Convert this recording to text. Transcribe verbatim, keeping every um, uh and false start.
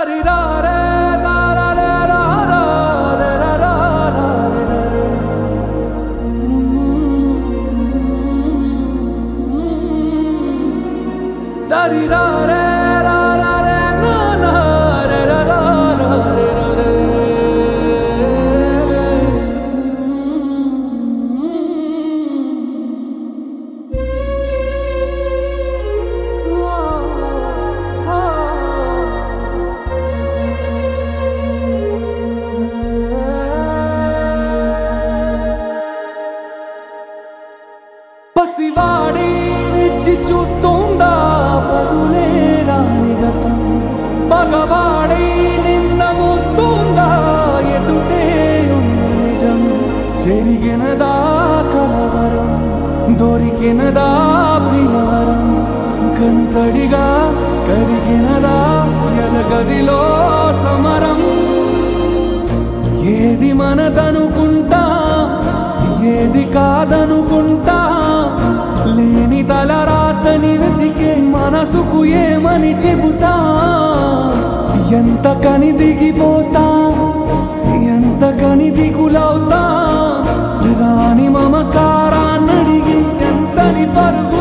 దారి రారే దారరే రారే రారే దారి రారే రారే నానా రే రారే రారే పసివాడి నిచ్చి చూస్తుందా బదులే రాని గతం మగవాడి నిన్న మోస్తుందా ఎదుటే ఉన్న నిజం చెరిగినదా కలవరం దొరికినదా ప్రియవరం కనుతడిగా కరిగినదా ఎదగదిలో సమరం ఏది మనదనుకుంటా ఏది కాదనుకుంటా లేని తలరాతని వెతికే మనసుకు ఏమని చెబుతా ఎంత కని దిగిపోతా ఎంత కని దిగులవుతా రాని మమకారాన్నడిగి ఎంతని పరుగు